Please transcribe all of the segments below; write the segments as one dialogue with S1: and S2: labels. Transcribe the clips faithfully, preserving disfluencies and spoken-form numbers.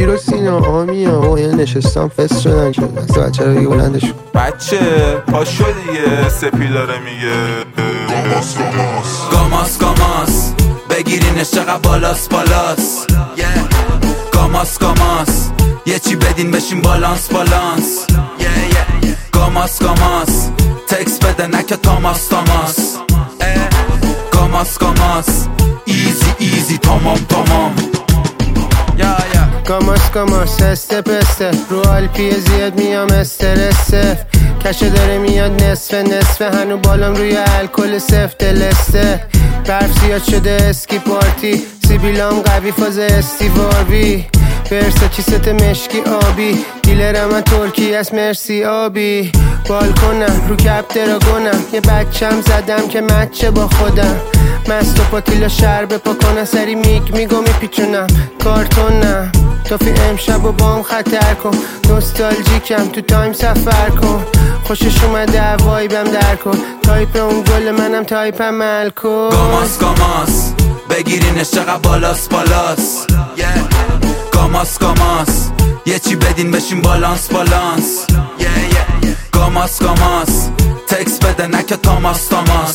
S1: هیرو سینا آمیا و یه نشستم فست شدن که دست بچه رو دیگه بلندشون
S2: بچه پاشو دیگه سپی داره میگه
S3: گاماس گاماس
S4: گاماس گاماس بگیرینش چقدر بالاس بالاس گاماس گاماس یه چی بدین بشین بالانس بالانس گاماس گاماس تکس بده نکه تاماس تاماس گاماس گاماس ایزی ایزی تمام تمام
S1: گاماس گاماس استه پسته رو آلپیه زیاد میام استرسه کشه داره میاد نصف نصف هنو بالام روی الکل سفت دلسته برف زیاد شده اسکی پارتی سیبیلام قوی فاز استیواربی برسه چیست مشکی آبی دیلرم من ترکی از مرسی آبی بالکنم رو کپ دراگونم یه بچم زدم که مچه با خودم مست و پاتیلا شربه پا کنم سری میگ میگو میپیچونم کارتونم توفی امشب و بام خطر کن نوستالژیکم تو تایم سفر کن خوشش اومده وایبم در کن تایپ اون گل منم تایپم الکل
S4: گاماس گاماس بگیرینش چقدر بالاس بالاس گاماس گاماس یه چی بدین بشین بالانس بالانس گاماس گاماس تکس بده نکه تاماس تاماس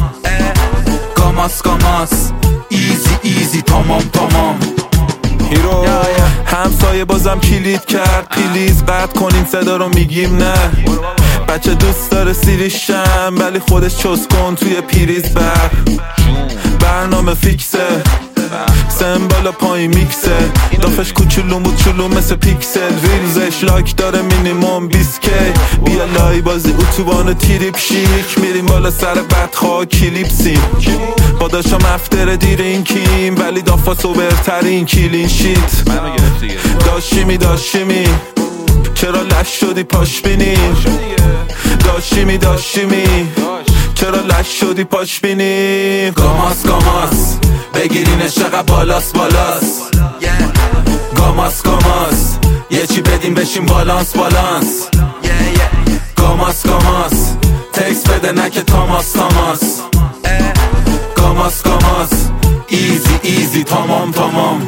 S4: گاماس گاماس ایزی ایزی تمام تمام
S2: هیرو همسایه بازم کلید کرد پلیز قطع کنین صدا رو میگیم نه بچه دوست داره سیریشم ولی خودش چست کن توی پیریز بر برنامه فیکسه سمبالا پای میکسه دافش کوچولو موچولو مثل پیکسل ریلزش لایک داره مینیموم بیست کی بیا لای بازی اتوبان تیریپ شیک میریم بالا سر بدخواه کلیپسیم با داشتم افتر دیر این کیم ولی دافا سوبرترین کلین شیت داشیمی داشیمی چرا لش شدی پاش بینی داشیمی داشیمی چرا لش شدی پاش بینی
S4: گاماس گاماس بگیرینش چقدر بالاس بالاس گاماس گاماس یه چی بدین بشین بالانس بالانس گاماس گاماس تکس بده نکه تاماس تاماس گاماس گاماس ایزی ایزی تمام تمام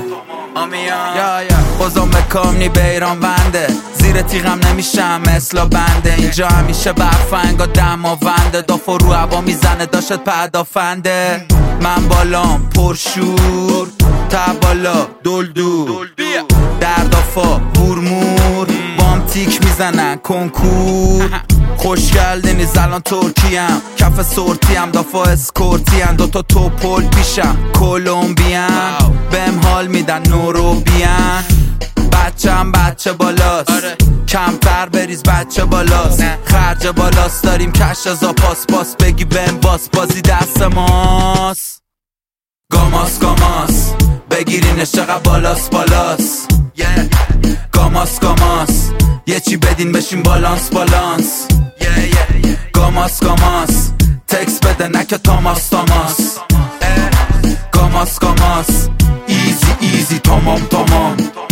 S4: بازم مکامنی بیران بنده زیر تیغم نمیشم مثل بنده اینجا همیشه برفنگا دماونده دافا رو هوا میزنه داشت پدافنده من بالام پرشور تا بالا دلدور در دافا بورمور بام تیک میزنن کنکور خوشگل نیز الان ترکیم کف سورتیم دافا اسکورتیم دوتا توپل پیشم کولومبیان بهم حال میدن نوروبیان بچم بچه بالاست کمتر بریز بچه بالاست خرج بالاست داریم کش ازا پاس پاس بگی بهم باس بازی دست ماست گاماس گاماس بگیرینش چقدر بالاس بالاس گاماس گاماس یه چی بدین بشین بالانس بالانس گاماس گاماس تکس بده نکه تاماس تاماس گاماس گاماس ایزی ایزی تمام تمام